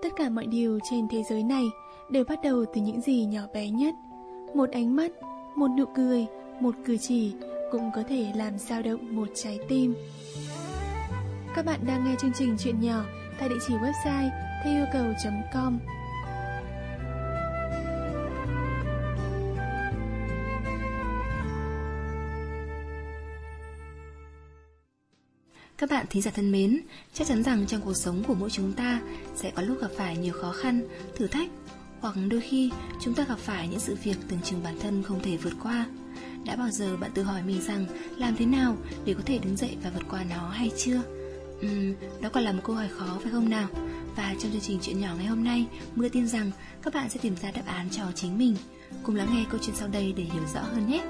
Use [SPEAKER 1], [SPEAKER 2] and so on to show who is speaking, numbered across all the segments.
[SPEAKER 1] Tất cả mọi điều trên thế giới này đều bắt đầu từ những gì nhỏ bé nhất. Một ánh mắt, một nụ cười, một cử chỉ cũng có thể làm dao động một trái tim. Các bạn đang nghe chương trình Chuyện Nhỏ tại địa chỉ website theo yêu cầu.com.
[SPEAKER 2] Các bạn thính giả thân mến, chắc chắn rằng trong cuộc sống của mỗi chúng ta sẽ có lúc gặp phải nhiều khó khăn, thử thách, hoặc đôi khi chúng ta gặp phải những sự việc tưởng chừng bản thân không thể vượt qua. Đã bao giờ bạn tự hỏi mình rằng làm thế nào để có thể đứng dậy và vượt qua nó hay chưa? Đó còn là một câu hỏi khó phải không nào? Và trong chương trình Chuyện Nhỏ ngày hôm nay, Mưa tin rằng các bạn sẽ tìm ra đáp án cho chính mình. Cùng lắng nghe câu chuyện sau đây để hiểu rõ hơn nhé.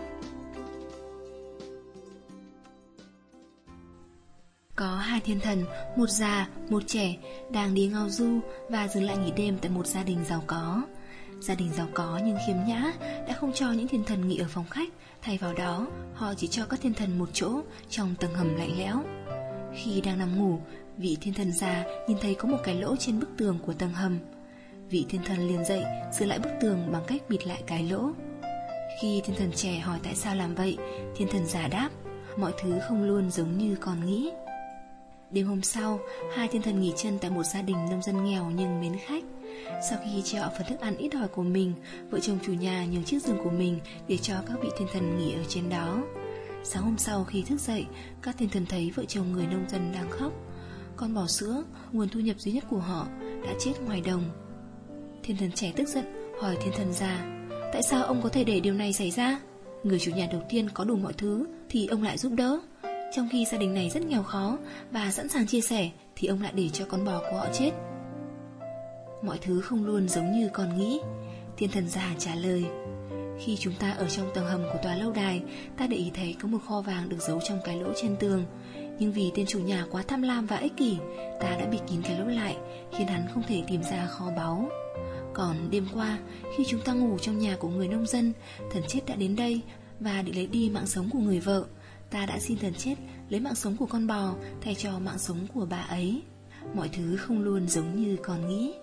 [SPEAKER 2] Có hai thiên thần, một già, một trẻ, đang đi ngao du và dừng lại nghỉ đêm tại một gia đình giàu có. Gia đình giàu có nhưng khiêm nhã đã không cho những thiên thần nghỉ ở phòng khách, thay vào đó họ chỉ cho các thiên thần một chỗ trong tầng hầm lạnh lẽo. Khi đang nằm ngủ, vị thiên thần già nhìn thấy có một cái lỗ trên bức tường của tầng hầm. Vị thiên thần liền dậy sửa lại bức tường bằng cách bịt lại cái lỗ. Khi thiên thần trẻ hỏi tại sao làm vậy, thiên thần già đáp: mọi thứ không luôn giống như con nghĩ. Đêm hôm sau, hai thiên thần nghỉ chân tại một gia đình nông dân nghèo nhưng mến khách. Sau khi chia phần thức ăn ít ỏi của mình, vợ chồng chủ nhà nhường chiếc giường của mình để cho các vị thiên thần nghỉ ở trên đó. Sáng hôm sau khi thức dậy, các thiên thần thấy vợ chồng người nông dân đang khóc. Con bò sữa, nguồn thu nhập duy nhất của họ, đã chết ngoài đồng. Thiên thần trẻ tức giận hỏi thiên thần già: tại sao ông có thể để điều này xảy ra? Người chủ nhà đầu tiên có đủ mọi thứ thì ông lại giúp đỡ, trong khi gia đình này rất nghèo khó và sẵn sàng chia sẻ thì ông lại để cho con bò của họ chết. Mọi thứ không luôn giống như con nghĩ, thiên thần già trả lời. Khi chúng ta ở trong tầng hầm của tòa lâu đài, ta để ý thấy có một kho vàng được giấu trong cái lỗ trên tường. Nhưng vì tên chủ nhà quá tham lam và ích kỷ, ta đã bịt kín cái lỗ lại, khiến hắn không thể tìm ra kho báu. Còn đêm qua, khi chúng ta ngủ trong nhà của người nông dân, thần chết đã đến đây và định lấy đi mạng sống của người vợ. Ta đã xin thần chết lấy mạng sống của con bò thay cho mạng sống của bà ấy. Mọi thứ không luôn giống như con nghĩ.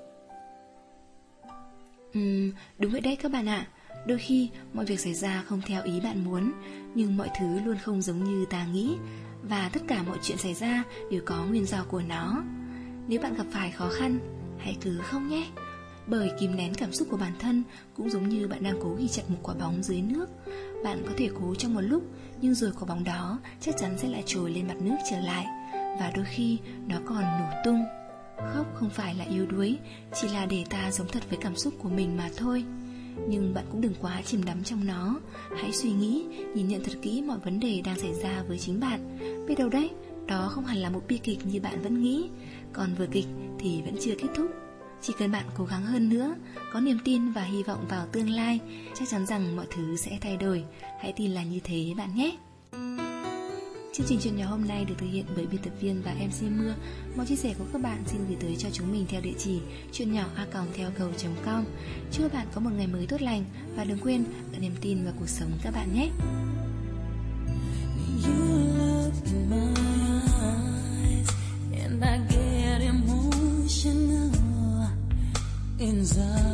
[SPEAKER 2] Đúng vậy đấy các bạn ạ. Đôi khi mọi việc xảy ra không theo ý bạn muốn, nhưng mọi thứ luôn không giống như ta nghĩ. Và tất cả mọi chuyện xảy ra đều có nguyên do của nó. Nếu bạn gặp phải khó khăn, hãy cứ không nhé. Bởi kìm nén cảm xúc của bản thân cũng giống như bạn đang cố ghi chặt một quả bóng dưới nước. Bạn có thể cố trong một lúc, nhưng rồi quả bóng đó chắc chắn sẽ lại trồi lên mặt nước trở lại. Và đôi khi nó còn nổ tung. Khóc không phải là yếu đuối, chỉ là để ta sống thật với cảm xúc của mình mà thôi. Nhưng bạn cũng đừng quá chìm đắm trong nó. Hãy suy nghĩ, nhìn nhận thật kỹ mọi vấn đề đang xảy ra với chính bạn. Biết đâu đấy, đó không hẳn là một bi kịch như bạn vẫn nghĩ. Còn vở kịch thì vẫn chưa kết thúc. Chỉ cần bạn cố gắng hơn nữa, có niềm tin và hy vọng vào tương lai, chắc chắn rằng mọi thứ sẽ thay đổi. Hãy tin là như thế bạn nhé. Chương trình Chuyện Nhỏ hôm nay được thực hiện bởi biên tập viên và MC Mưa. Mọi chia sẻ của các bạn xin gửi tới cho chúng mình theo địa chỉ chuyennhỏ@theo cầu.com. Chúc các bạn có một ngày mới tốt lành và đừng quên đặt niềm tin vào cuộc sống các bạn nhé. You look in my eyes and I get emotional inside.